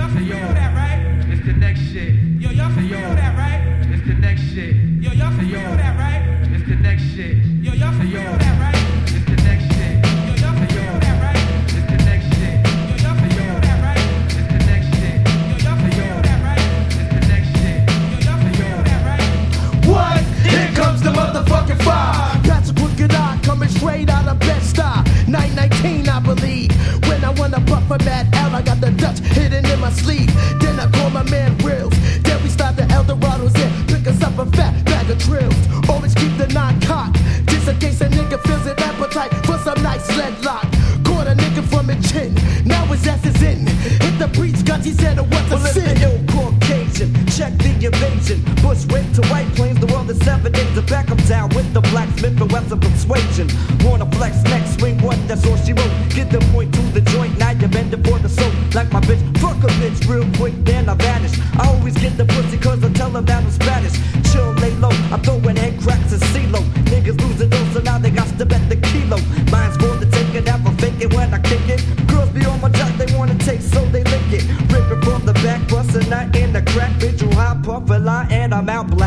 y'all feel that, right? It's the next shit. Yo, y'all feel that, right? It's the next shit. Yo, y'all feel that, right? It's the next shit. Yo, y'all feel that, right? It's the next shit. Yo, y'all feel that, right? It's the next shit. Yo, y'all feel that, right? It's the next shit. Yo, y'all feel that, right? It's the next shit. Yo, y'all feel that, right? What? Here comes the motherfucking fire. That's a crooked eye coming straight out of Bed-Stuy. 919, I believe. When I wanna buff a Mad L, I got the Dutch hidden in my sleeve. Then I call my man Reels. Then we start the Eldorados in. Pick us up a fat bag of drills. Always keep the 9 cocked. Just in case a nigga feels an appetite for some nice lead lock. Caught a nigga from a chin. Now his ass is in. Hit the breach, cause he said it was a sin. Ill Caucasian, check the invasion. Bush went to White Plains, the world is 7 days to back 'em down with the blacksmith and Western persuasion. Wanna flex next, swing one, that's all she wrote. Get the point to the joint, now you're bending for the soap. Like my bitch, fuck a bitch real quick, then I vanish. I always get the pussy cause I tell them that I'm Spanish. Chill, lay low, I'm throwing head cracks and CeeLo. Niggas losing those, so now they got to bet the kilo. Mine's for the take it, never fake it when I kick it. Girls be on my jock, they wanna take, so they lick it. Rip it from the back, bust a nut in the crack, bitch, you hot puff a lie, and I'm out.